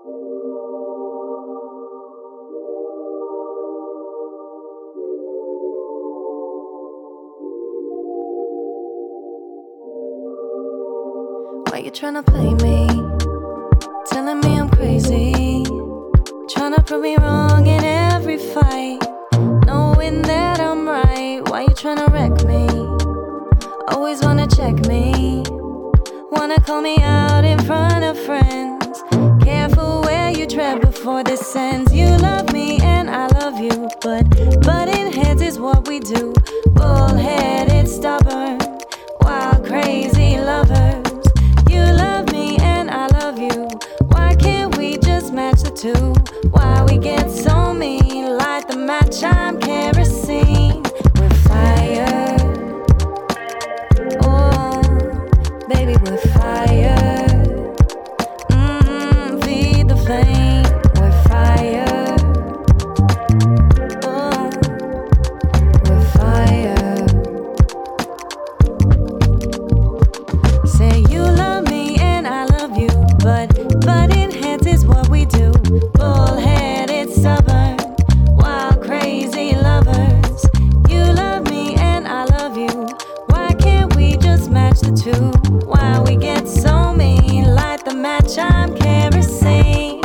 Why you tryna play me? Telling me I'm crazy, tryna prove me wrong in every fight, knowing that I'm right. Why you tryna wreck me? Always wanna check me, wanna call me out in front of friends. Careful where you tread before this ends. You love me and I love you, but butting heads is what we do. Bullheaded, stubborn, wild, crazy lovers. You love me and I love you. Why can't we just match the two? Why we get so mean? Light the match, I'm kerosene. We're fire. Oh, baby, we're fire. Feed the flame. We're fire. Oh, we're fire. Say you love me and I love you, but butting heads is what we do. Bullheaded, stubborn, wild, crazy lovers. You love me and I love you. Why can't we just match the two? Why we get so mean? Light the match, I'm kerosene.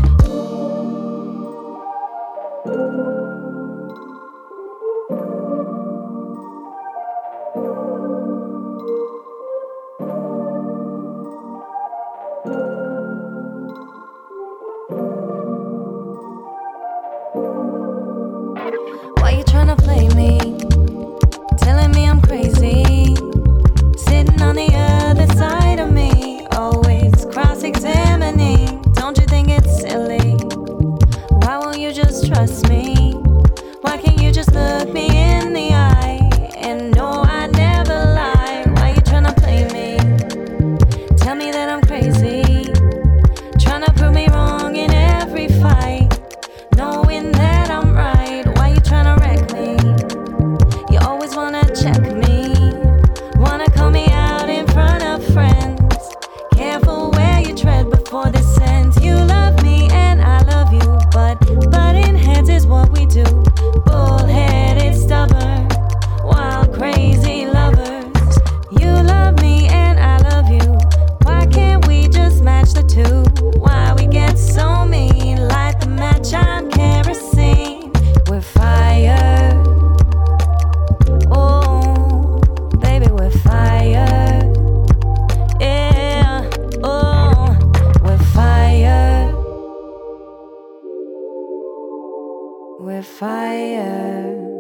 Why you tryna play me? Telling me I'm crazy, sitting on the other side of me, always cross-examining. Don't you think it's silly? Why won't you just trust me? Why can't you just look me in the eye and know I never lie? Why you tryna play me? Tell me that I'm crazy, tryna prove me wrong in every fight, knowing that I'm right. Why you tryna wreck me? You always wanna check me, wanna call me out in front of friends. Careful where you tread before this ends. You love me and I love you, but butting heads is what we do. Bullheaded, stubborn, wild, crazy lovers. You love me and I love you. Why can't we just match the two? Why we get so mean? Light the match, I'm kerosene. We're fire. Oh, baby, we're fire. Yeah, oh, we're fire. We're fire.